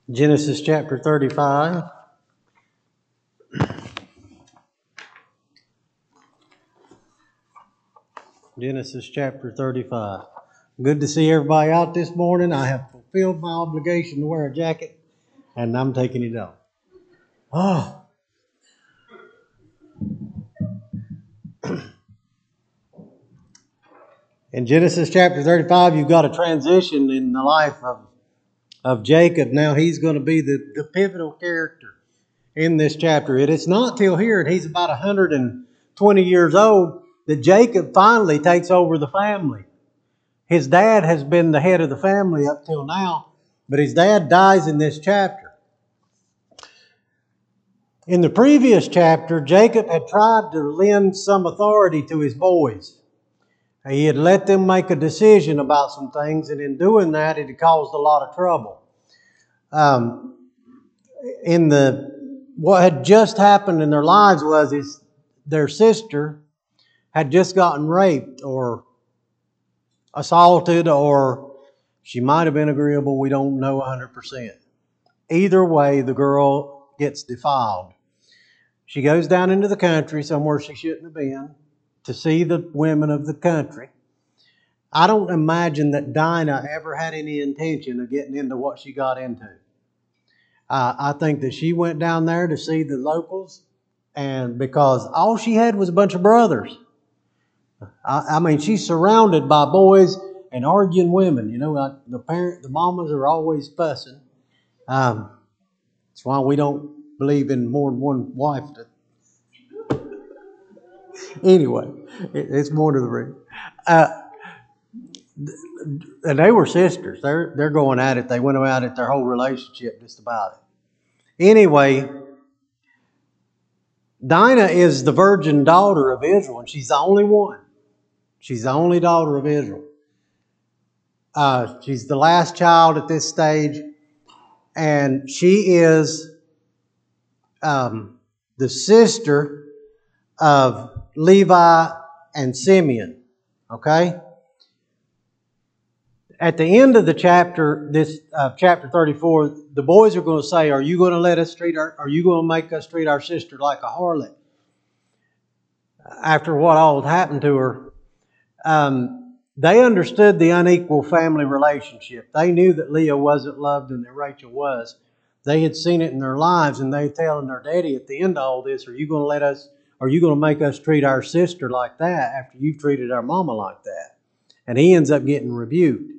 Genesis chapter 35. Genesis chapter 35. Good to see everybody out this morning. I have fulfilled my obligation to wear a jacket, and I'm taking it off. Oh. In Genesis chapter 35, you've got a transition in the life of Jacob. Now he's going to be the pivotal character in this chapter. It is not till here, and he's about 120 years old, that Jacob finally takes over the family. His dad has been the head of the family up till now, but his dad dies in this chapter. In the previous chapter, Jacob had tried to lend some authority to his boys. He had let them make a decision about some things, and in doing that, it had caused a lot of trouble. What had just happened in their lives was their sister had just gotten raped or assaulted, or she might have been agreeable. We don't know 100%. Either way, the girl gets defiled. She goes down into the country somewhere she shouldn't have been to see the women of the country. I don't imagine that Dinah ever had any intention of getting into what she got into. I think that she went down there to see the locals, and because all she had was a bunch of brothers. I mean, she's surrounded by boys and arguing women. You know, like the mamas are always fussing. That's why we don't believe in more than one wife. Anyway, it's more to the reason. And they were sisters. They're going at it. They went at it their whole relationship just about it. Anyway, Dinah is the virgin daughter of Israel, and she's the only one. She's the only daughter of Israel. She's the last child at this stage, and she is the sister of Levi and Simeon. Okay? At the end of the chapter, this chapter 34, the boys are going to say, "Are you going to are you going to make us treat our sister like a harlot?" After what all had happened to her, they understood the unequal family relationship. They knew that Leah wasn't loved and that Rachel was. They had seen it in their lives, and they telling their daddy at the end of all this, "Are you going to make us treat our sister like that after you've treated our mama like that?" And he ends up getting rebuked.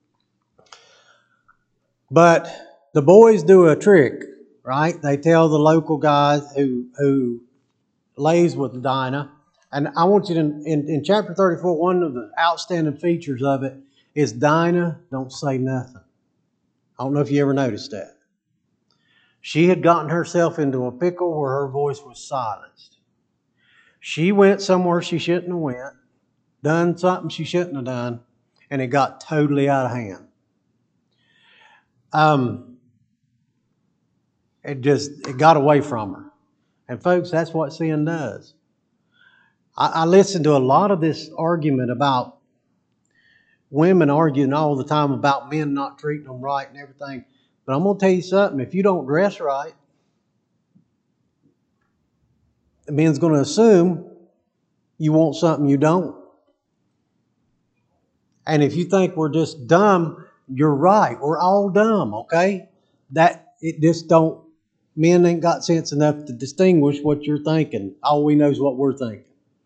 But the boys do a trick, right? They tell the local guy who lays with Dinah. And I want you to, in chapter 34, one of the outstanding features of it is Dinah don't say nothing. I don't know if you ever noticed that. She had gotten herself into a pickle where her voice was silenced. She went somewhere she shouldn't have went, done something she shouldn't have done, and it got totally out of hand. It got away from her. And folks, that's what sin does. I listen to a lot of this argument about women arguing all the time about men not treating them right and everything. But I'm going to tell you something. If you don't dress right, the man's going to assume you want something you don't. And if you think we're just dumb, you're right. We're all dumb, okay? Men ain't got sense enough to distinguish what you're thinking. All we know is what we're thinking.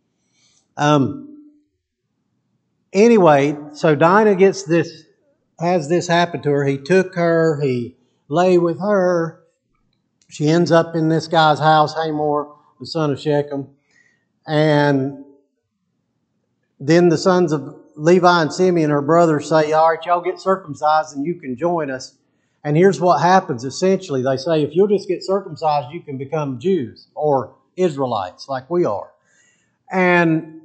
Anyway, so Dinah has this happen to her. He took her, he lay with her. She ends up in this guy's house, Hamor, the son of Shechem. And then the sons of Levi and Simeon, her brothers, say, "All right, y'all get circumcised and you can join us." And here's what happens. Essentially, they say, if you'll just get circumcised, you can become Jews or Israelites like we are. And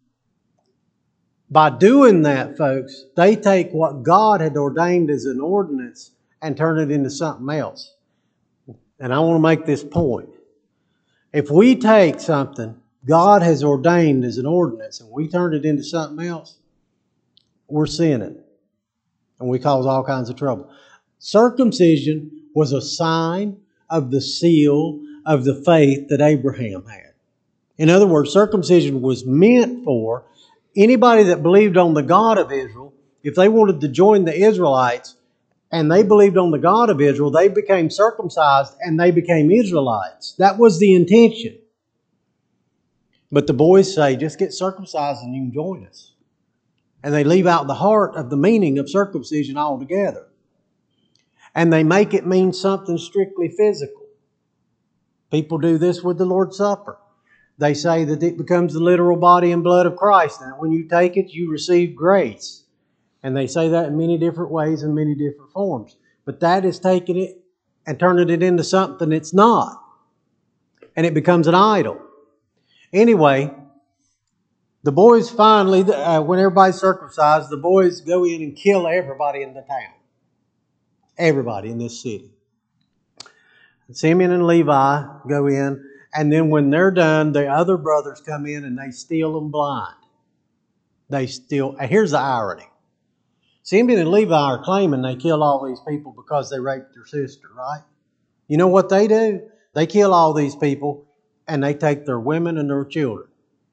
by doing that, folks, they take what God had ordained as an ordinance and turn it into something else. And I want to make this point. If we take something God has ordained as an ordinance and we turn it into something else, we're sinning. And we cause all kinds of trouble. Circumcision was a sign of the seal of the faith that Abraham had. In other words, circumcision was meant for anybody that believed on the God of Israel. If they wanted to join the Israelites and they believed on the God of Israel, they became circumcised and they became Israelites. That was the intention. But the boys say, just get circumcised and you can join us. And they leave out the heart of the meaning of circumcision altogether. And they make it mean something strictly physical. People do this with the Lord's Supper. They say that it becomes the literal body and blood of Christ, and that when you take it, you receive grace. And they say that in many different ways and many different forms. But that is taking it and turning it into something it's not. And it becomes an idol. Anyway, the boys finally, when everybody's circumcised, the boys go in and kill everybody in the town. Everybody in this city. Simeon and Levi go in, and then when they're done, the other brothers come in and they steal them blind. Here's the irony. Simeon and Levi are claiming they killed all these people because they raped their sister, right? You know what they do? They kill all these people and they take their women and their children.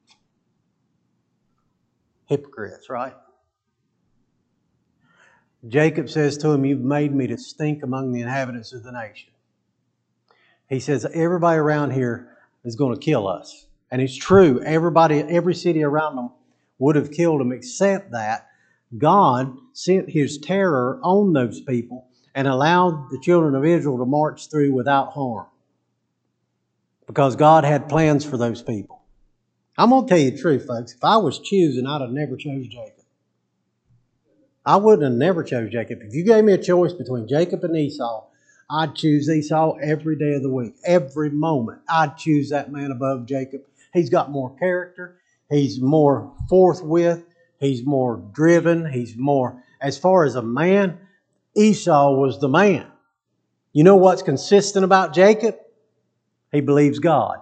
Hypocrites, right? Jacob says to him, you've made me to stink among the inhabitants of the nation. He says, everybody around here is going to kill us. And it's true. Every city around them would have killed them, except that God sent His terror on those people and allowed the children of Israel to march through without harm. Because God had plans for those people. I'm going to tell you the truth, folks. If I was choosing, I'd have never chose Jacob. I wouldn't have never chose Jacob. If you gave me a choice between Jacob and Esau, I'd choose Esau every day of the week. Every moment. I'd choose that man above Jacob. He's got more character. He's more forthwith. He's more driven. He's more... As far as a man, Esau was the man. You know what's consistent about Jacob? He believes God.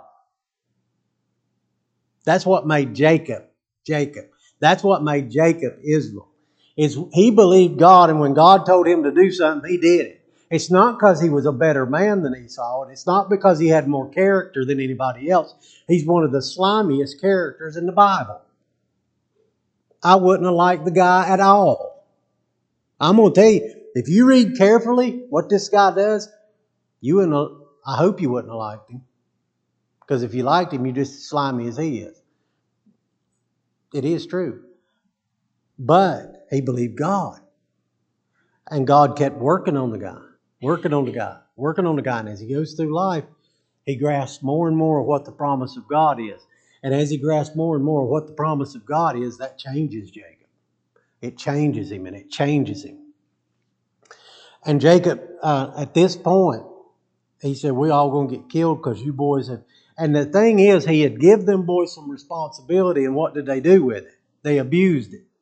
That's what made Jacob, Jacob. That's what made Jacob Israel. He believed God, and when God told him to do something, he did it. It's not because he was a better man than Esau, and it's not because he had more character than anybody else. He's one of the slimiest characters in the Bible. I wouldn't have liked the guy at all. I'm going to tell you, if you read carefully what this guy does, I hope you wouldn't have liked him. Because if you liked him, you're just as slimy as he is. It is true. But he believed God. And God kept working on the guy. And as he goes through life, he grasps more and more of what the promise of God is. And as he grasps more and more of what the promise of God is, that changes Jacob. It changes him and it changes him. And Jacob, at this point, he said, we're all going to get killed because you boys have... And the thing is, he had given them boys some responsibility, and what did they do with it? They abused it.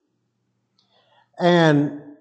And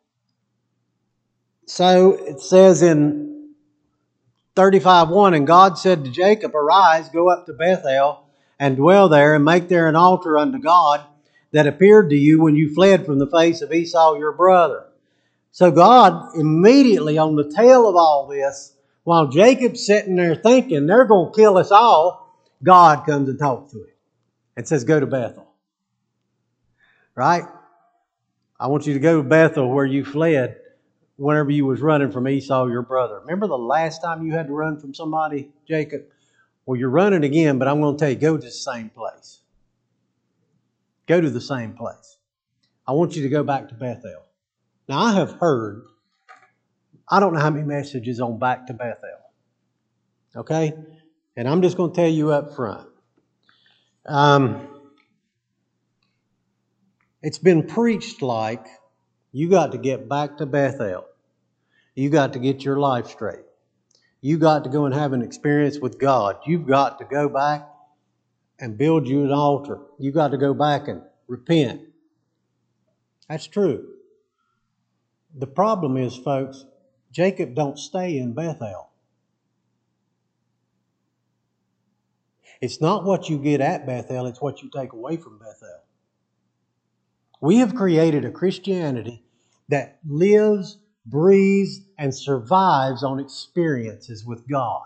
so it says in 35:1, and God said to Jacob, arise, go up to Bethel, and dwell there, and make there an altar unto God that appeared to you when you fled from the face of Esau your brother. So God, immediately on the tail of all this, while Jacob's sitting there thinking they're going to kill us all, God comes and talks to him and says, go to Bethel. Right? I want you to go to Bethel where you fled whenever you was running from Esau, your brother. Remember the last time you had to run from somebody, Jacob? Well, you're running again, but I'm going to tell you, go to the same place. Go to the same place. I want you to go back to Bethel. Now, I have heard, I don't know how many messages on back to Bethel. Okay? And I'm just going to tell you up front. It's been preached like you got to get back to Bethel. You got to get your life straight. You got to go and have an experience with God. You've got to go back and build you an altar. You got to go back and repent. That's true. The problem is, folks, Jacob don't stay in Bethel. It's not what you get at Bethel, it's what you take away from Bethel. We have created a Christianity that lives breathes, and survives on experiences with God.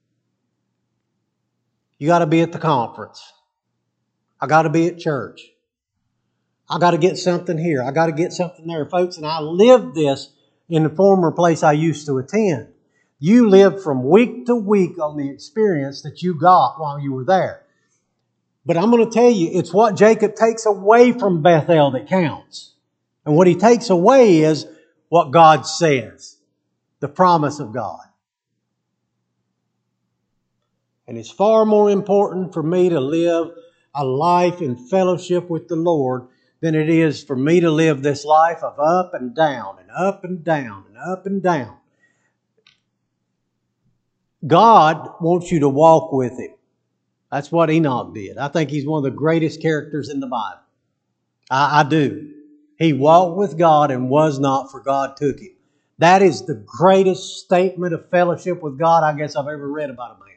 You got to be at the conference. I got to be at church. I got to get something here. I got to get something there. Folks, and I lived this in the former place I used to attend. You lived from week to week on the experience that you got while you were there. But I'm going to tell you, it's what Jacob takes away from Bethel that counts. And what he takes away is what God says, the promise of God. And it's far more important for me to live a life in fellowship with the Lord than it is for me to live this life of up and down and up and down and up and down. God wants you to walk with Him. That's what Enoch did. I think he's one of the greatest characters in the Bible. I do. He walked with God and was not, for God took him. That is the greatest statement of fellowship with God I guess I've ever read about a man.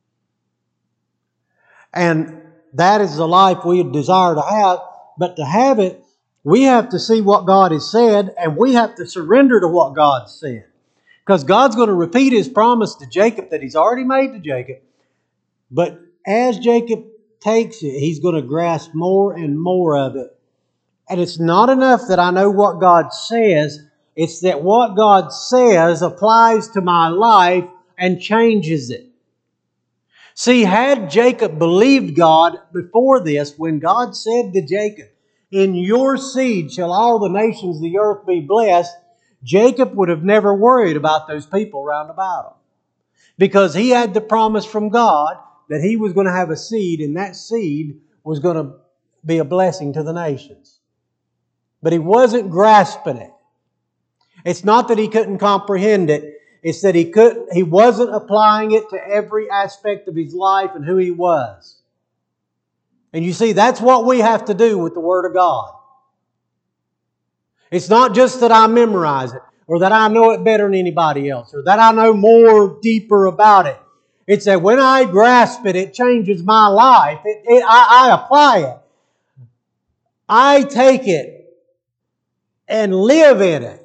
And that is the life we desire to have. But to have it, we have to see what God has said, and we have to surrender to what God said. Because God's going to repeat His promise to Jacob that He's already made to Jacob. But as Jacob takes it, he's going to grasp more and more of it. And it's not enough that I know what God says. It's that what God says applies to my life and changes it. See, had Jacob believed God before this, when God said to Jacob, "In your seed shall all the nations of the earth be blessed," Jacob would have never worried about those people round about him. Because he had the promise from God that he was going to have a seed, and that seed was going to be a blessing to the nations. But he wasn't grasping it. It's not that he couldn't comprehend it. It's that he wasn't applying it to every aspect of his life and who he was. And you see, that's what we have to do with the Word of God. It's not just that I memorize it, or that I know it better than anybody else, or that I know more deeper about it. It's that when I grasp it, it changes my life. I apply it. I take it and live in it.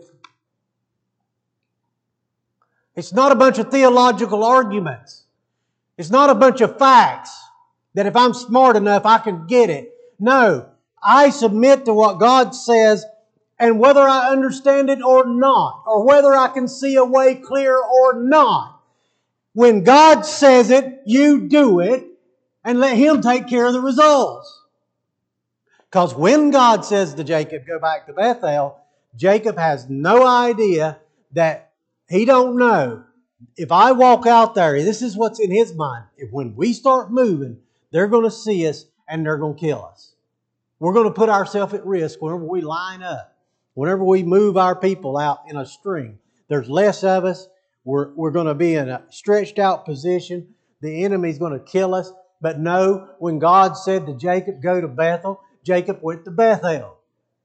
It's not a bunch of theological arguments. It's not a bunch of facts that if I'm smart enough, I can get it. No, I submit to what God says, and whether I understand it or not, or whether I can see a way clear or not, when God says it, you do it, and let Him take care of the results. Because when God says to Jacob, "Go back to Bethel," Jacob has no idea that he don't know. If I walk out there, this is what's in his mind. If when we start moving, they're going to see us and they're going to kill us. We're going to put ourselves at risk whenever we line up. Whenever we move our people out in a string. There's less of us. We're going to be in a stretched out position. The enemy's going to kill us. But no, when God said to Jacob, "Go to Bethel," Jacob went to Bethel.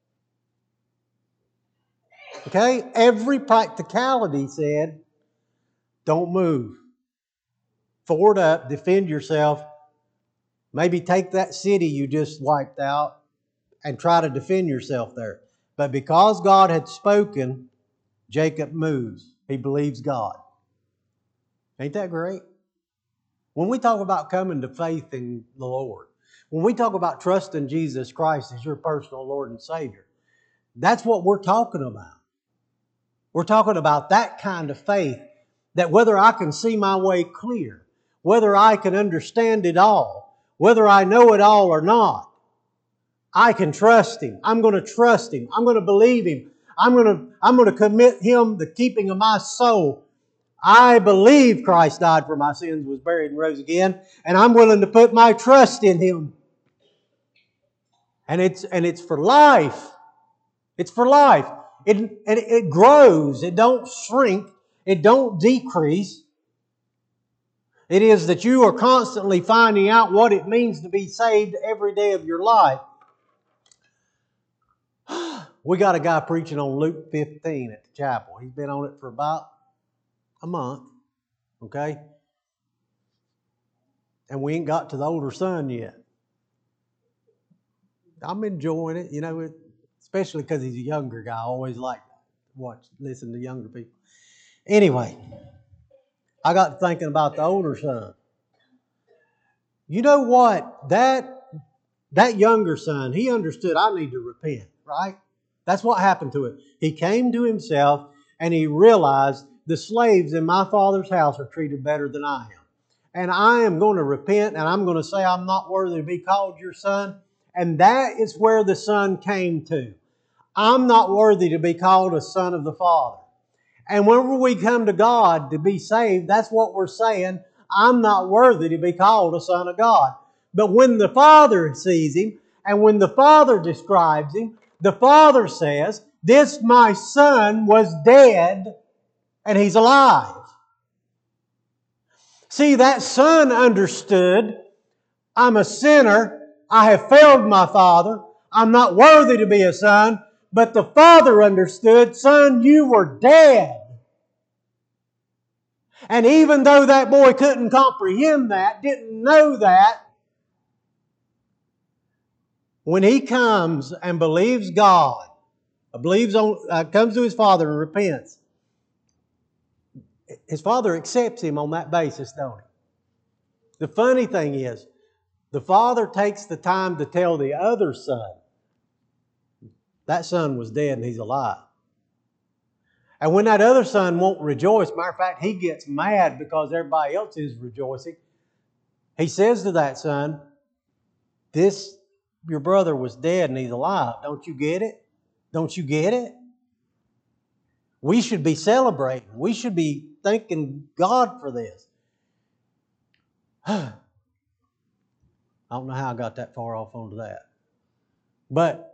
Okay? Every practicality said, don't move. Ford up, defend yourself. Maybe take that city you just wiped out and try to defend yourself there. But because God had spoken, Jacob moves. He believes God. Ain't that great? When we talk about coming to faith in the Lord, when we talk about trusting Jesus Christ as your personal Lord and Savior, that's what we're talking about. We're talking about that kind of faith, that whether I can see my way clear, whether I can understand it all, whether I know it all or not, I can trust Him. I'm going to trust Him. I'm going to believe Him. I'm going to commit Him the keeping of my soul. I believe Christ died for my sins, was buried, and rose again, and I'm willing to put my trust in Him. And it's for life. It's for life. It grows. It don't shrink. It don't decrease. It is that you are constantly finding out what it means to be saved every day of your life. We got a guy preaching on Luke 15 at the chapel. He's been on it for about a month. Okay? And we ain't got to the older son yet. I'm enjoying it, especially because he's a younger guy. I always like listen to younger people. Anyway, I got thinking about the older son. You know what? That younger son, he understood I need to repent, right? That's what happened to him. He came to himself and he realized the slaves in my father's house are treated better than I am. And I am going to repent and I'm going to say I'm not worthy to be called your son. And that is where the son came to. I'm not worthy to be called a son of the Father. And whenever we come to God to be saved, that's what we're saying. I'm not worthy to be called a son of God. But when the Father sees him and when the Father describes him, the Father says, this my son was dead and he's alive. See, that son understood, I'm a sinner. I have failed my father. I'm not worthy to be a son. But the Father understood, son, you were dead. And even though that boy couldn't comprehend that, didn't know that, when he comes and believes God, comes to his father and repents, his father accepts him on that basis, don't he? The funny thing is, the father takes the time to tell the other son, that son was dead and he's alive. And when that other son won't rejoice, matter of fact, he gets mad because everybody else is rejoicing. He says to that son, your brother was dead and he's alive. Don't you get it? Don't you get it? We should be celebrating. We should be thanking God for this. I don't know how I got that far off onto that. But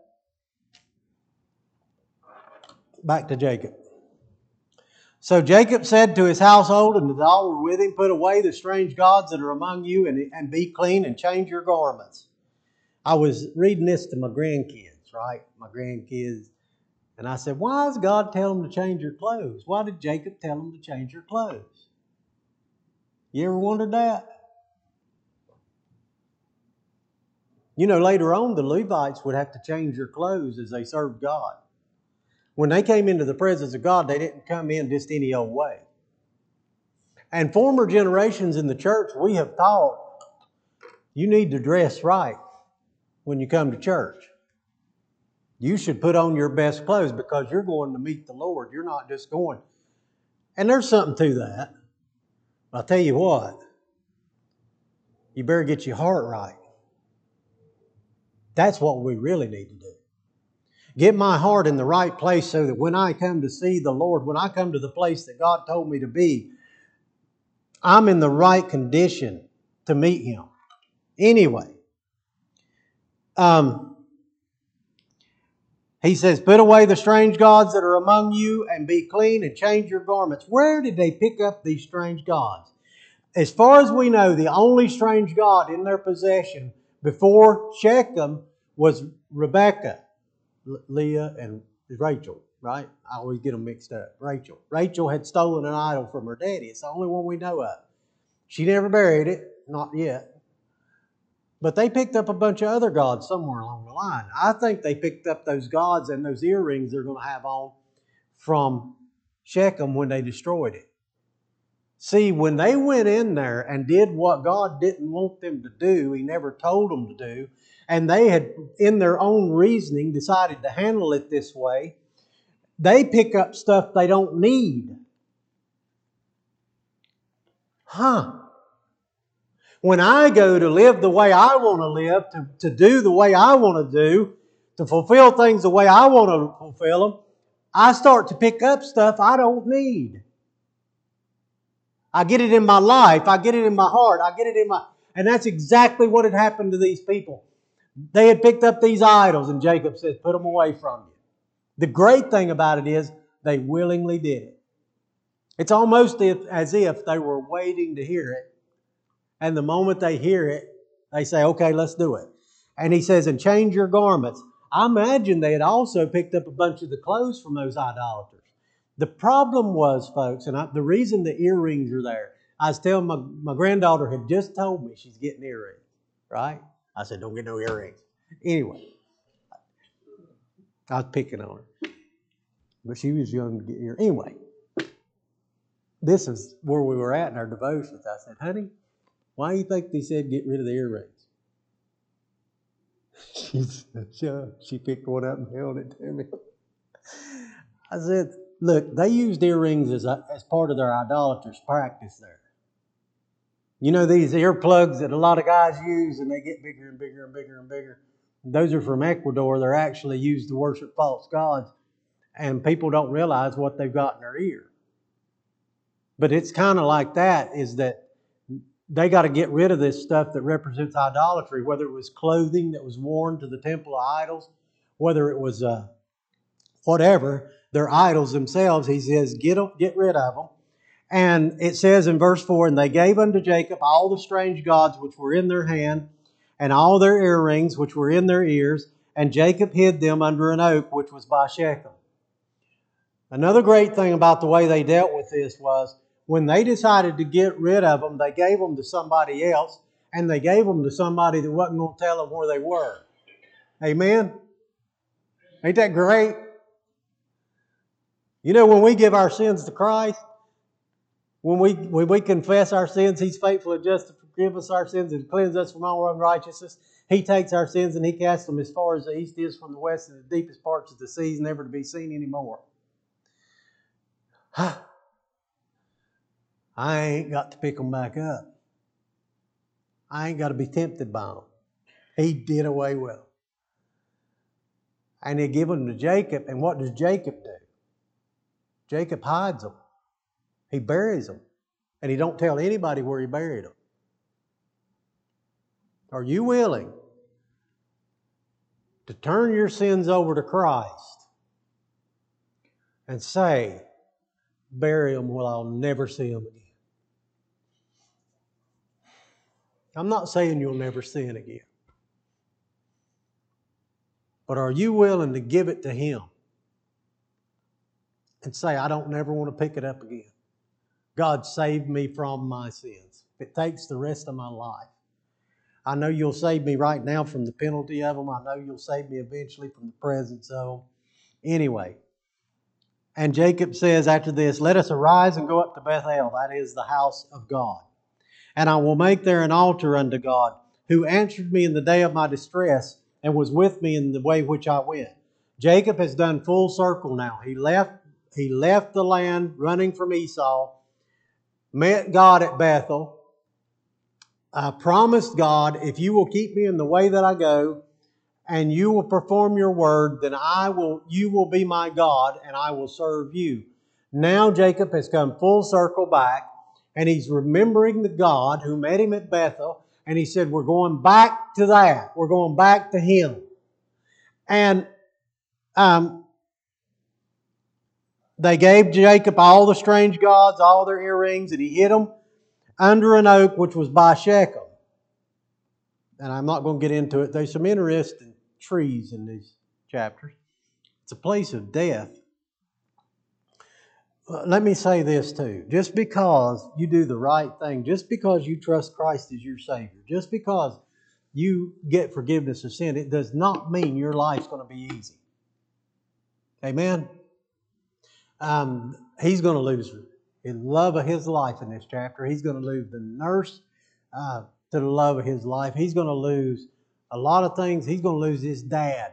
back to Jacob. So Jacob said to his household and to all who were with him, put away the strange gods that are among you and be clean and change your garments. I was reading this to my grandkids, right? My grandkids. And I said, why does God tell them to change your clothes? Why did Jacob tell them to change your clothes? You ever wondered that? You know, later on, the Levites would have to change their clothes as they served God. When they came into the presence of God, they didn't come in just any old way. And former generations in the church, we have taught, you need to dress right when you come to church. You should put on your best clothes because you're going to meet the Lord. You're not just going. And there's something to that. I'll tell you what, you better get your heart right. That's what we really need to do. Get my heart in the right place so that when I come to see the Lord, when I come to the place that God told me to be, I'm in the right condition to meet Him. Anyway, he says, put away the strange gods that are among you and be clean and change your garments. Where did they pick up these strange gods? As far as we know, the only strange god in their possession before Shechem was Rebekah, Leah, and Rachel, right? I always get them mixed up. Rachel. Rachel had stolen an idol from her daddy. It's the only one we know of. She never buried it, not yet. But they picked up a bunch of other gods somewhere along the line. I think they picked up those gods and those earrings they're going to have on from Shechem when they destroyed it. See, when they went in there and did what God didn't want them to do, He never told them to do, and they had, in their own reasoning, decided to handle it this way, they pick up stuff they don't need. When I go to live the way I want to live, to do the way I want to do, to fulfill things the way I want to fulfill them, I start to pick up stuff I don't need. I get it in my life. I get it in my heart. I get it in my... And that's exactly what had happened to these people. They had picked up these idols, and Jacob says, put them away from you. The great thing about it is they willingly did it. It's almost as if they were waiting to hear it. And the moment they hear it, they say, okay, let's do it. And he says, and change your garments. I imagine they had also picked up a bunch of the clothes from those idolaters. The problem was, folks, and the reason the earrings are there, I was telling my granddaughter had just told me she's getting earrings, right? I said, don't get no earrings. Anyway, I was picking on her. But she was young to get earrings. Anyway, this is where we were at in our devotions. I said, honey, why do you think they said get rid of the earrings? She said, sure. She picked one up and held it to me. I said, look, they used earrings as part of their idolatrous practice there. You know these earplugs that a lot of guys use and they get bigger and bigger and bigger and bigger? Those are from Ecuador. They're actually used to worship false gods. And people don't realize what they've got in their ear. But it's kind of like that, is that they got to get rid of this stuff that represents idolatry, whether it was clothing that was worn to the temple of idols, whether it was whatever, they're idols themselves. He says, get rid of them. And it says in verse 4, and they gave unto Jacob all the strange gods which were in their hand, and all their earrings which were in their ears, and Jacob hid them under an oak which was by Shechem. Another great thing about the way they dealt with this was when they decided to get rid of them, they gave them to somebody else, and they gave them to somebody that wasn't going to tell them where they were. Amen? Ain't that great? You know, when we give our sins to Christ, when we confess our sins, He's faithful and just to forgive us our sins and cleanse us from all unrighteousness. He takes our sins and He casts them as far as the east is from the west, and the deepest parts of the seas, never to be seen anymore. I ain't got to pick them back up. I ain't got to be tempted by them. He did away with them. And He gave them to Jacob. And what does Jacob do? Jacob hides them. He buries them. And he don't tell anybody where he buried them. Are you willing to turn your sins over to Christ and say, bury them where I'll never see them again? I'm not saying you'll never sin again. But are you willing to give it to Him and say, I don't never want to pick it up again? God, save me from my sins. If it takes the rest of my life. I know you'll save me right now from the penalty of them. I know you'll save me eventually from the presence of them. Anyway, and Jacob says after this, let us arise and go up to Bethel, that is the house of God. And I will make there an altar unto God, who answered me in the day of my distress and was with me in the way which I went. Jacob has done full circle now. He left the land running from Esau, met God at Bethel. I promised God, if you will keep me in the way that I go, and you will perform your word, then you will be my God, and I will serve you. Now Jacob has come full circle back, and he's remembering the God who met him at Bethel, and he said, we're going back to that. We're going back to Him. And they gave Jacob all the strange gods, all their earrings, and he hid them under an oak which was by Shechem. And I'm not going to get into it. There's some interesting trees in these chapters. It's a place of death. Let me say this too. Just because you do the right thing, just because you trust Christ as your Savior, just because you get forgiveness of sin, it does not mean your life's going to be easy. Amen? He's going to lose the love of his life in this chapter. He's going to lose the nurse to the love of his life. He's going to lose a lot of things. He's going to lose his dad.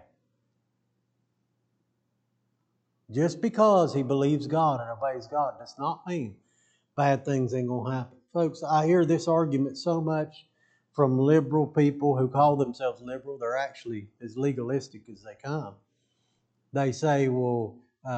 Just because he believes God and obeys God does not mean bad things ain't going to happen. Folks, I hear this argument so much from liberal people who call themselves liberal. They're actually as legalistic as they come. They say, well,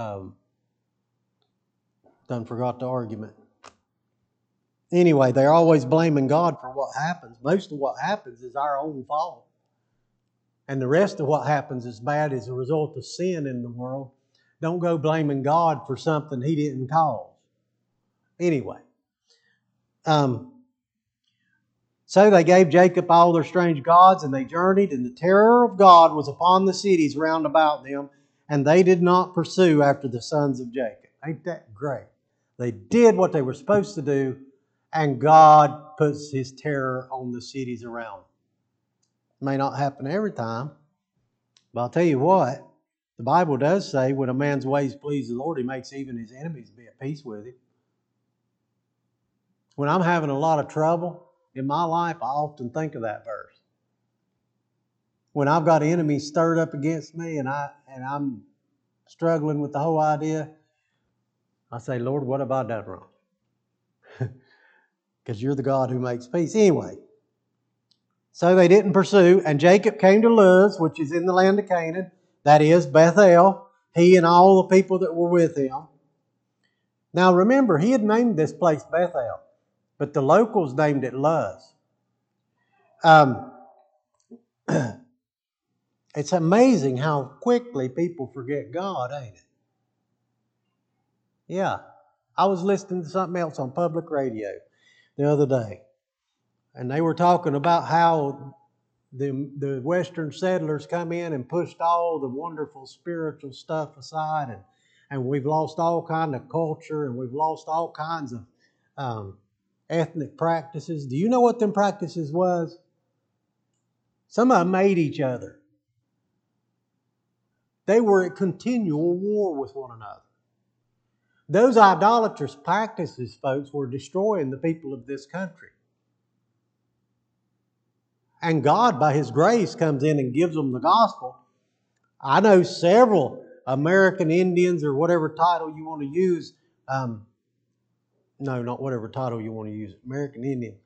done forgot the argument. Anyway, they're always blaming God for what happens. Most of what happens is our own fault. And the rest of what happens is bad as a result of sin in the world. Don't go blaming God for something He didn't cause. Anyway. So they gave Jacob all their strange gods, and they journeyed, and the terror of God was upon the cities round about them, and they did not pursue after the sons of Jacob. Ain't that great? They did what they were supposed to do, and God puts His terror on the cities around them. It may not happen every time, but I'll tell you what, The Bible does say when a man's ways please the Lord, he makes even his enemies be at peace with him. When I'm having a lot of trouble in my life, I often think of that verse. When I've got enemies stirred up against me and I'm struggling with the whole idea, I say, Lord, what have I done wrong? Because you're the God who makes peace. Anyway, so they didn't pursue, and Jacob came to Luz, which is in the land of Canaan, that is Bethel, he and all the people that were with him. Now remember, he had named this place Bethel, but the locals named it Luz. It's amazing how quickly people forget God, ain't it? Yeah. I was listening to something else on public radio the other day, and they were talking about how the Western settlers come in and pushed all the wonderful spiritual stuff aside, and we've lost all kind of culture, and we've lost all kinds of ethnic practices. Do you know what them practices was? Some of them made each other. They were at continual war with one another. Those idolatrous practices, folks, were destroying the people of this country. And God, by His grace, comes in and gives them the gospel. I know several American Indians, or whatever title you want to use. No, not whatever title you want to use. American Indian.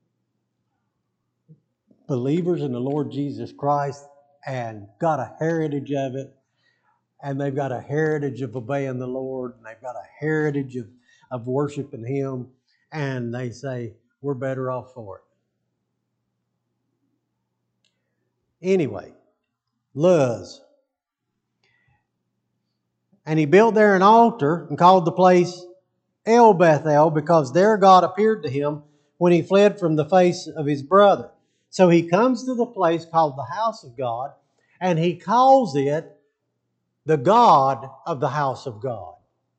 Believers in the Lord Jesus Christ and got a heritage of it. And they've got a heritage of obeying the Lord. And they've got a heritage of worshiping Him. And they say, we're better off for it. Anyway, Luz. And he built there an altar and called the place El Bethel, because there God appeared to him when he fled from the face of his brother. So he comes to the place called the house of God, and he calls it the God of the house of God.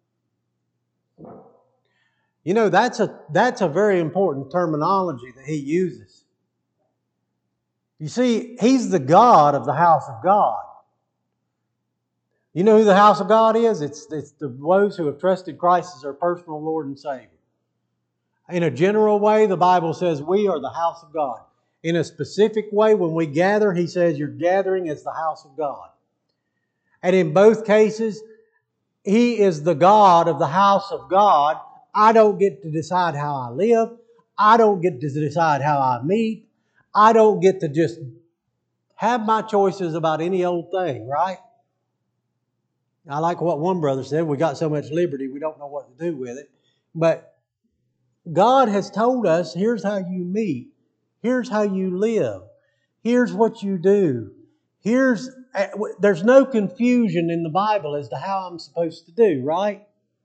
You know, that's a very important terminology that he uses. You see, he's the God of the house of God. You know who the house of God is? It's those who have trusted Christ as their personal Lord and Savior. In a general way, the Bible says we are the house of God. In a specific way, when we gather, He says you're gathering as the house of God. And in both cases, He is the God of the house of God. I don't get to decide how I live. I don't get to decide how I meet. I don't get to just have my choices about any old thing, right? I like what one brother said, we got so much liberty, we don't know what to do with it. But God has told us, here's how you meet. Here's how you live. Here's what you do. There's no confusion in the Bible as to how I'm supposed to do, right?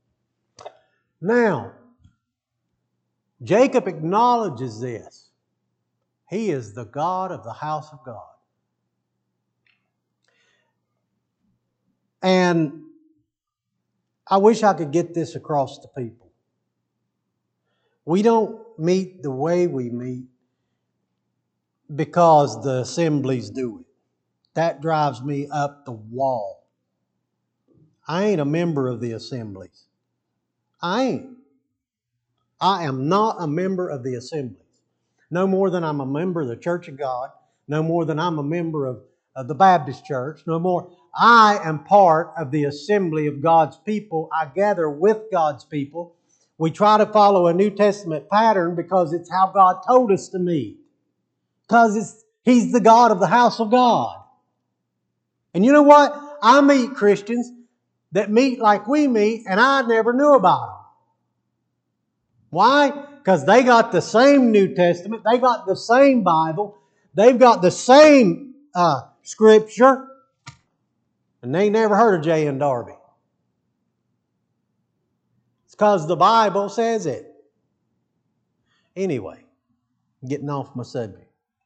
Now, Jacob acknowledges this. He is the God of the house of God. And I wish I could get this across to people. We don't meet the way we meet because the assemblies do it. That drives me up the wall. I ain't a member of the assemblies. I ain't. I am not a member of the assemblies. No more than I'm a member of the Church of God. No more than I'm a member of the Baptist Church. No more. I am part of the assembly of God's people. I gather with God's people. We try to follow a New Testament pattern because it's how God told us to meet. Because He's the God of the house of God. And you know what? I meet Christians that meet like we meet, and I never knew about them. Why? Because they got the same New Testament, they got the same Bible, they've got the same Scripture, and they never heard of J.N. Darby. It's because the Bible says it. Anyway, getting off my subject.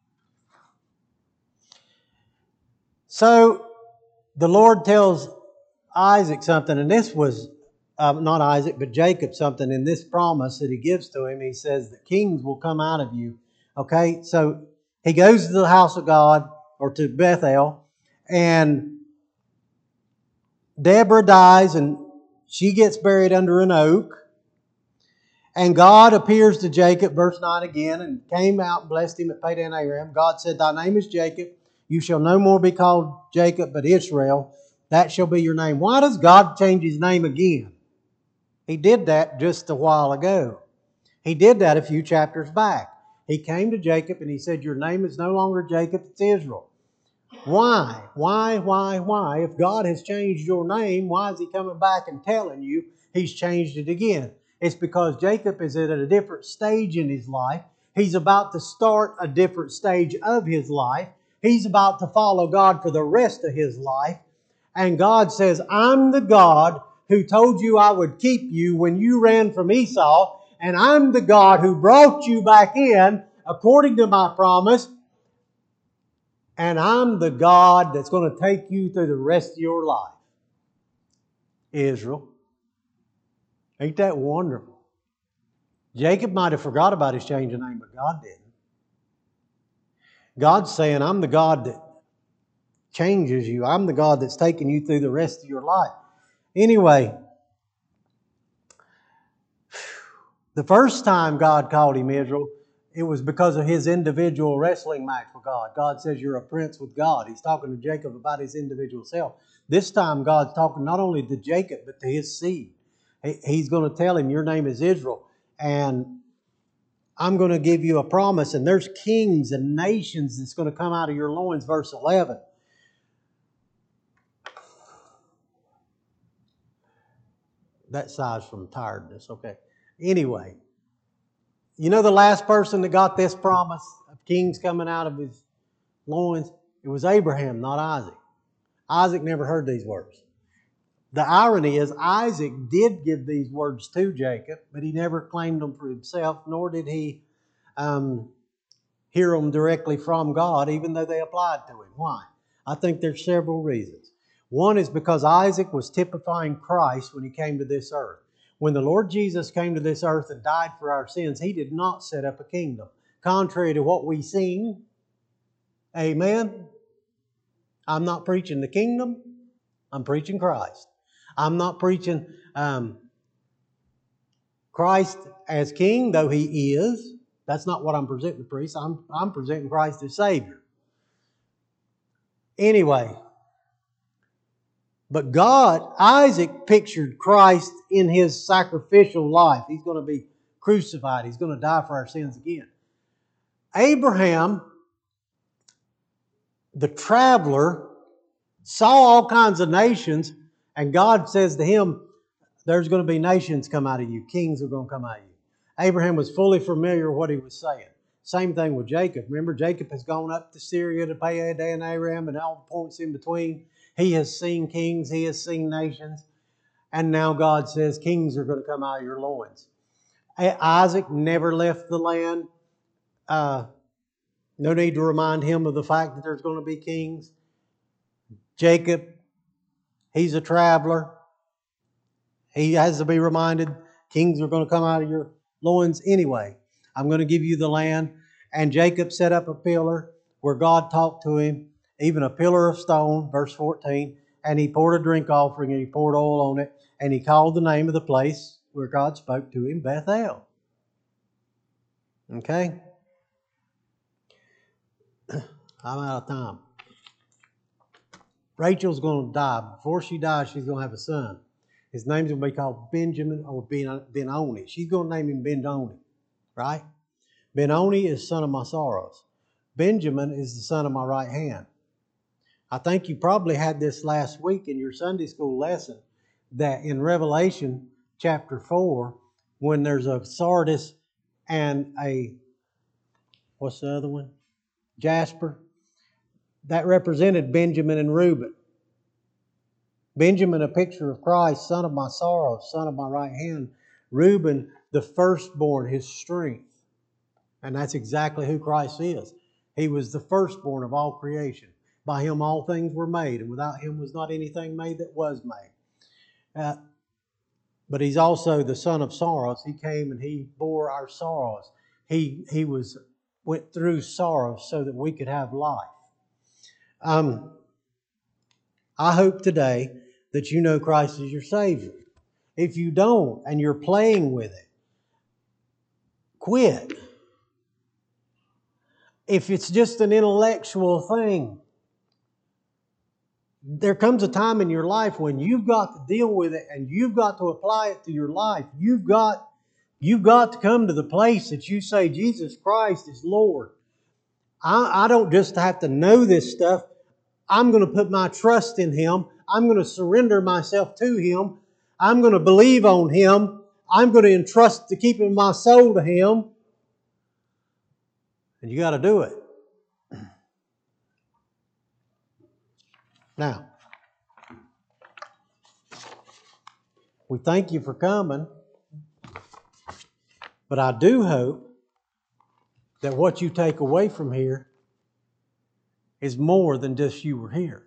So, the Lord tells Isaac something, and this was not Isaac, but Jacob something in this promise that He gives to him. He says that kings will come out of you. Okay, so he goes to the house of God, or to Bethel, and Deborah dies and she gets buried under an oak. And God appears to Jacob, verse 9 again, and came out and blessed him at Padan Aram. God said, Thy name is Jacob. You shall no more be called Jacob, but Israel. That shall be your name. Why does God change his name again? He did that just a while ago. He did that a few chapters back. He came to Jacob and he said, Your name is no longer Jacob, it's Israel. Why? Why? If God has changed your name, why is he coming back and telling you he's changed it again? It's because Jacob is at a different stage in his life. He's about to start a different stage of his life. He's about to follow God for the rest of his life. And God says, I'm the God who told you I would keep you when you ran from Esau. And I'm the God who brought you back in according to my promise. And I'm the God that's going to take you through the rest of your life. Israel. Ain't that wonderful? Jacob might have forgot about his change of name, but God didn't. God's saying, I'm the God that changes you. I'm the God that's taking you through the rest of your life. Anyway, the first time God called him Israel, it was because of his individual wrestling match with God. God says you're a prince with God. He's talking to Jacob about his individual self. This time God's talking not only to Jacob, but to his seed. He's going to tell him, your name is Israel. And I'm going to give you a promise. And there's kings and nations that's going to come out of your loins. Verse 11. That sighs from tiredness. Okay. Anyway. You know the last person that got this promise of kings coming out of his loins? It was Abraham, not Isaac. Isaac never heard these words. The irony is Isaac did give these words to Jacob, but he never claimed them for himself, nor did he hear them directly from God, even though they applied to him. Why? I think there's several reasons. One is because Isaac was typifying Christ when he came to this earth. When the Lord Jesus came to this earth and died for our sins, he did not set up a kingdom. Contrary to what we sing, amen, I'm not preaching the kingdom, I'm preaching Christ. I'm not preaching Christ as king, though he is. That's not what I'm presenting the priest. I'm presenting Christ as Savior. Anyway, but God, Isaac pictured Christ in his sacrificial life. He's going to be crucified. He's going to die for our sins again. Abraham, the traveler, saw all kinds of nations, and God says to him, there's going to be nations come out of you. Kings are going to come out of you. Abraham was fully familiar with what he was saying. Same thing with Jacob. Remember, Jacob has gone up to Syria to Padan Aram and all the points in between. He has seen kings. He has seen nations. And now God says kings are going to come out of your loins. Isaac never left the land. No need to remind him of the fact that there's going to be kings. Jacob, he's a traveler. He has to be reminded kings are going to come out of your loins anyway. I'm going to give you the land. And Jacob set up a pillar where God talked to him, even a pillar of stone, verse 14. And he poured a drink offering and he poured oil on it. And he called the name of the place where God spoke to him, Bethel. Okay? I'm out of time. Rachel's going to die. Before she dies, she's going to have a son. His name's going to be called Benjamin or Benoni. She's going to name him Benoni, right? Benoni is son of my sorrows. Benjamin is the son of my right hand. I think you probably had this last week in your Sunday school lesson that in Revelation chapter 4, when there's a Sardis and a, what's the other one? Jasper. That represented Benjamin and Reuben. Benjamin, a picture of Christ, son of my sorrows, son of my right hand. Reuben, the firstborn, his strength. And that's exactly who Christ is. He was the firstborn of all creation. By him all things were made, and without him was not anything made that was made. But he's also the son of sorrows. He came and he bore our sorrows. He went through sorrows so that we could have life. I hope today that you know Christ is your Savior. If you don't and you're playing with it, quit. If it's just an intellectual thing, there comes a time in your life when you've got to deal with it and you've got to apply it to your life. You've got to come to the place that you say, Jesus Christ is Lord. I don't just have to know this stuff. I'm going to put my trust in Him. I'm going to surrender myself to Him. I'm going to believe on Him. I'm going to entrust the keeping my soul to Him. And you got to do it. Now, we thank you for coming, but I do hope that what you take away from here is more than just you were here.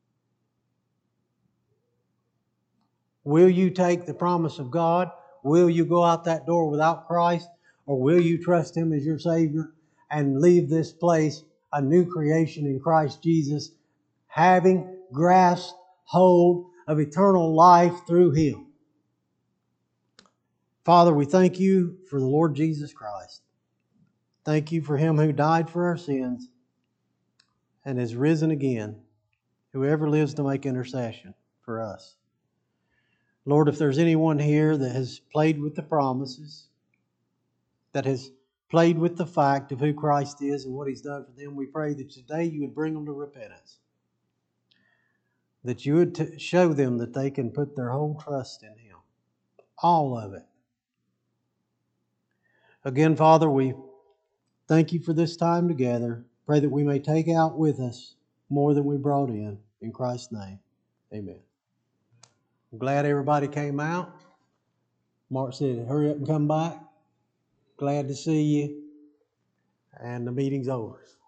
Will you take the promise of God? Will you go out that door without Christ? Or will you trust Him as your Savior and leave this place a new creation in Christ Jesus, having grasped hold of eternal life through Him? Father, we thank you for the Lord Jesus Christ. Thank you for Him who died for our sins and has risen again, whoever lives to make intercession for us. Lord, if there's anyone here that has played with the promises, that has played with the fact of who Christ is and what He's done for them, we pray that today you would bring them to repentance. That you would show them that they can put their whole trust in Him. All of it. Again, Father, we thank you for this time together. Pray that we may take out with us more than we brought in. In Christ's name, amen. I'm glad everybody came out. Mark said, hurry up and come back. Glad to see you. And the meeting's over.